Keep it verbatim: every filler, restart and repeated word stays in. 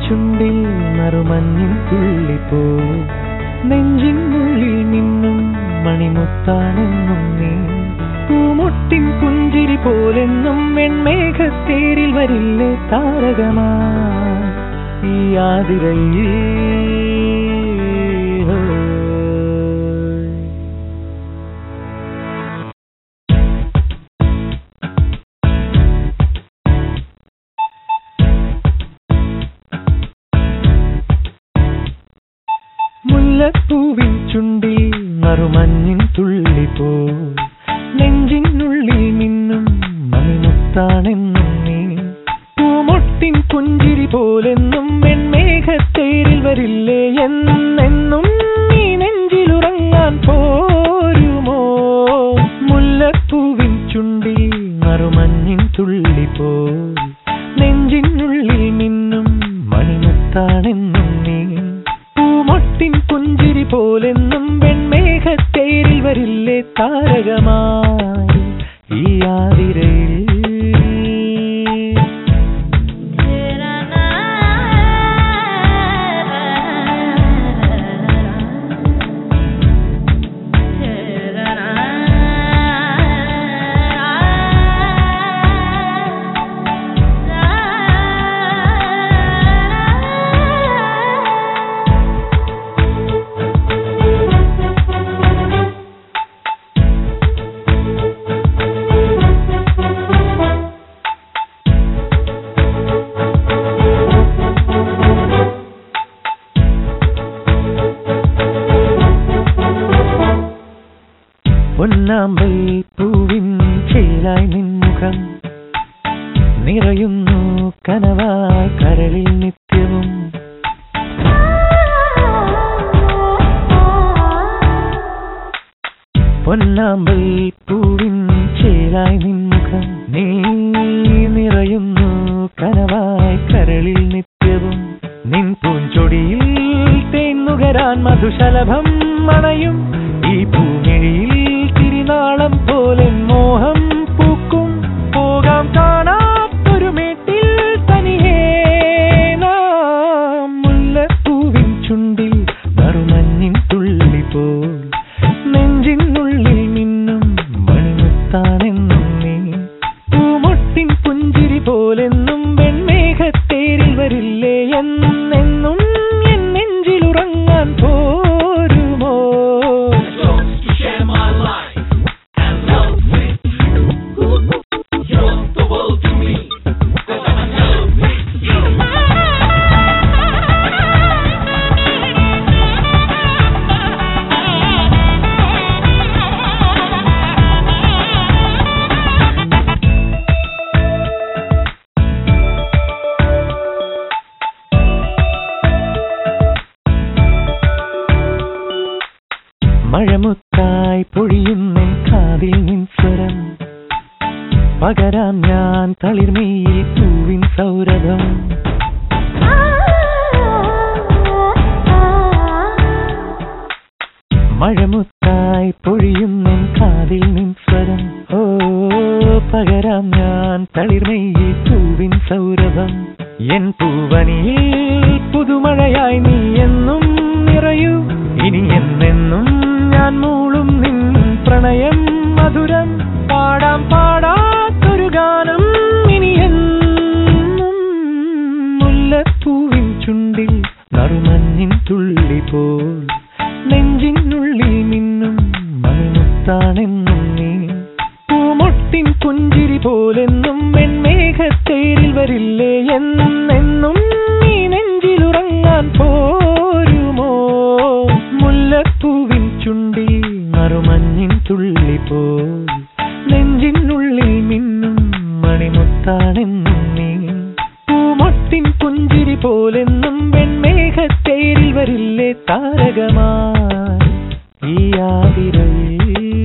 ചുണ്ടിൽ നറുമഞ്ഞിൻ തുള്ളിപ്പോ നെഞ്ചിനുള്ളിൽ നിന്നും മണിമുത്താണെന്നും നീ പൂമൊട്ടിൻ പുഞ്ചിരി പോലെന്നും വെൺമേഘത്തേരിൽ വരില്ലേ താരകമായി ഈ ആതിരയിൽ. മുല്ലപ്പൂവിൻ ചുണ്ടിൽ നറുമഞ്ഞിൻ തുള്ളിപ്പോ നെഞ്ചിനുള്ളിൽ നിന്നും മണിമുത്താണെന്നും നീ പൂമൊട്ടിൻ പുഞ്ചിരി പോലെന്നും വെൺമേഘത്തേരിൽ വരില്ലേ എന്നെന്നും നീ നെഞ്ചിലുറങ്ങാൻ പോരുമോ. മുല്ലപ്പൂവിൻ ചുണ്ടിൽ നറുമഞ്ഞിൻ തുള്ളിപ്പോ നെഞ്ചിനുള്ളിൽ നിന്നും മണിമുത്താണെന്നും നീ പൂമൊട്ടിൻ പുഞ്ചിരി പോലെന്നും വെൺമേഘത്തേരിൽ വരില്ലേ താരകമായി ഈ ആതിരയിൽ. പൊന്നാമ്പൽ പൂവിൻ ചേലായി നിൻമുഖം നിറയുന്നു കനവായി കരളിൽ നിത്യവും. പൊന്നാമ്പൽ പൂവിൻ ചേലായി നിൻമുഖം നീ നിറയുന്നു കനവായി കരളിൽ നിത്യവും. നിൻ പൂഞ്ചൊടിയിൽ തേന്നുകരാൻ മധുശലഭം മണയും ഈ പൂമിഴിയിൽ തിരിനാളം പോലെ മോഹം പൂക്കും. പോകാം കാണാത്തൊരു മേട്ടിൽ തനിയേ നാം. മുല്ലപ്പൂവിൻ ചുണ്ടിൽ നറുമഞ്ഞിൻ തുള്ളിപ്പോ നെഞ്ചിനുള്ളിൽ നിന്നും മണിമുത്താണെന്നും നീ പൂമൊട്ടിൻ പുഞ്ചിരി പോലെന്നും വെൺമേഘത്തേരിൽ വരില്ലേ എന്നെന്നും എൻ നെഞ്ചിലുറങ്ങാൻ പോരുമോ. മഴമുത്തായി പൊഴിയുന്നെൻ കാതിൽ നിൻ സ്വരം പകരാം ഞാൻ തളിർമയിൽ പൂവിൻ സൗരഭം. മഴമുത്തായി പൊഴിയുന്നെൻ കാതിൽ നിൻ സ്വരം ഓ പകരാം ഞാൻ തളിർമയിൽ പൂവിൻ സൗരഭം. എൻ പൂവനിയിൽ പുതുമഴയായി നീ എന്നും നിറയൂ ഇനി എന്നെന്നും ഞാൻ മൂളും നിൻ പ്രണയം മധുരം. പാടാം പാടാത്തൊരു ഗാനം ഇനി എന്നും. മുല്ലപ്പൂവിൻ ചുണ്ടിൽ നറുമഞ്ഞിൻ തുള്ളിപ്പോൾ നെഞ്ചിനുള്ളിൽ നിന്നും മണിമുത്താണെന്നും നീ പൂമൊട്ടിൻ പുഞ്ചിരി പോലെന്നും വെൺമേഘത്തേരിൽ വരില്ലേ എന്നെന്നും നീ നെഞ്ചിലുറങ്ങാൻ പോരുമോ. മുല്ലപ്പൂവിൻ ചുണ്ടിൽ നറുമഞ്ഞിൻ തുള്ളിപ്പോ നെഞ്ചിനുള്ളിൽ മിന്നും മണിമുത്താണെന്നും നീ പൂമൊട്ടിൻ പുഞ്ചിരി പോലെന്നും വെൺമേഘത്തേരിൽ വരില്ലേ താരകമായി ഈ ആതിരയിൽ.